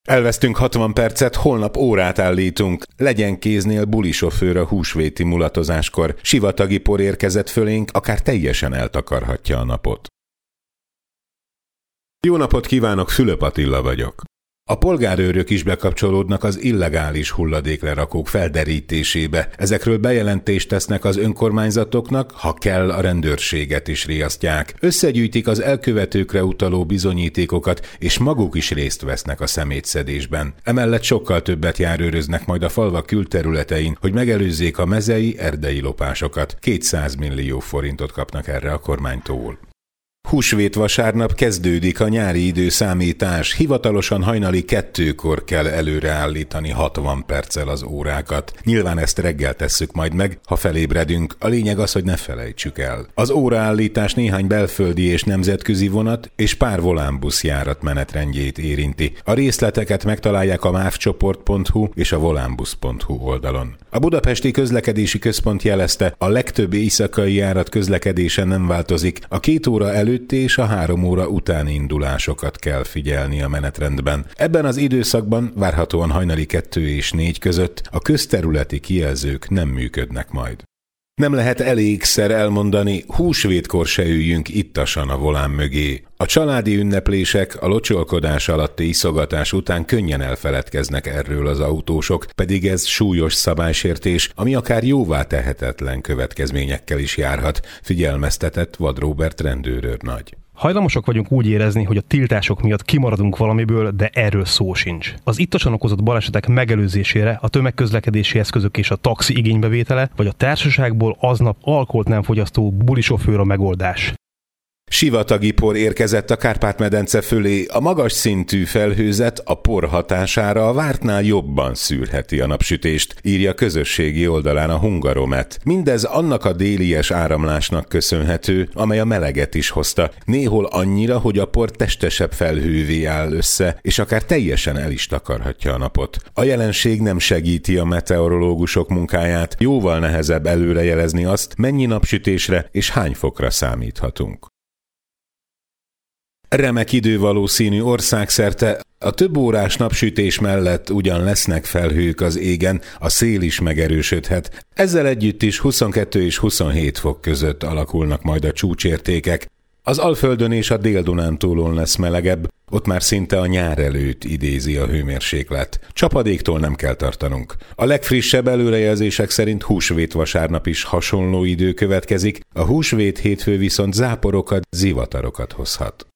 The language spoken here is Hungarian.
Elvesztünk 60 percet, holnap órát állítunk. Legyen kéznél bulisofőr a húsvéti mulatozáskor. Sivatagi por érkezett fölénk, akár teljesen eltakarhatja a napot. Jó napot kívánok, Fülöp Attila vagyok. A polgárőrök is bekapcsolódnak az illegális hulladéklerakók felderítésébe. Ezekről bejelentést tesznek az önkormányzatoknak, ha kell, a rendőrséget is riasztják. Összegyűjtik az elkövetőkre utaló bizonyítékokat, és maguk is részt vesznek a szemétszedésben. Emellett sokkal többet járőröznek majd a falvak külterületein, hogy megelőzzék a mezei, erdei lopásokat. 200 millió forintot kapnak erre a kormánytól. Húsvét vasárnap kezdődik a nyári időszámítás, hivatalosan hajnali 2-kor kell előreállítani 60 perccel az órákat. Nyilván ezt reggel tesszük majd meg, ha felébredünk, a lényeg az, hogy ne felejtsük el. Az óraállítás néhány belföldi és nemzetközi vonat és pár volánbusz járat menetrendjét érinti. A részleteket megtalálják a mávcsoport.hu és a volánbusz.hu oldalon. A Budapesti Közlekedési Központ jelezte, a legtöbb éjszakai járat közlekedése nem változik, a 2 óra előtt és a 3 óra utáni indulásokat kell figyelni a menetrendben. Ebben az időszakban, várhatóan hajnali 2 és 4 között a közterületi kijelzők nem működnek majd. Nem lehet elégszer elmondani, húsvétkor se üljünk ittasan a volán mögé. A családi ünneplések, a locsolkodás alatti iszogatás után könnyen elfeledkeznek erről az autósok, pedig ez súlyos szabálysértés, ami akár jóvá tehetetlen következményekkel is járhat, figyelmeztetett Vad Róbert rendőrőrnagy. Hajlamosak vagyunk úgy érezni, hogy a tiltások miatt kimaradunk valamiből, de erről szó sincs. Az ittasan okozott balesetek megelőzésére a tömegközlekedési eszközök és a taxi igénybevétele, vagy a társaságból aznap alkoholt nem fogyasztó bulisofőr a megoldás. Sivatagi por érkezett a Kárpát-medence fölé, a magas szintű felhőzet a por hatására a vártnál jobban szűrheti a napsütést, írja közösségi oldalán a Hungaromet. Mindez annak a délies áramlásnak köszönhető, amely a meleget is hozta, néhol annyira, hogy a por testesebb felhővé áll össze, és akár teljesen el is takarhatja a napot. A jelenség nem segíti a meteorológusok munkáját, jóval nehezebb előrejelezni azt, mennyi napsütésre és hány fokra számíthatunk. Remek idő valószínű országszerte, a több órás napsütés mellett ugyan lesznek felhők az égen, a szél is megerősödhet. Ezzel együtt is 22 és 27 fok között alakulnak majd a csúcsértékek. Az Alföldön és a Dél-Dunántúlon lesz melegebb, ott már szinte a nyár előtt idézi a hőmérséklet. Csapadéktól nem kell tartanunk. A legfrissebb előrejelzések szerint húsvét vasárnap is hasonló idő következik, a húsvét hétfő viszont záporokat, zivatarokat hozhat.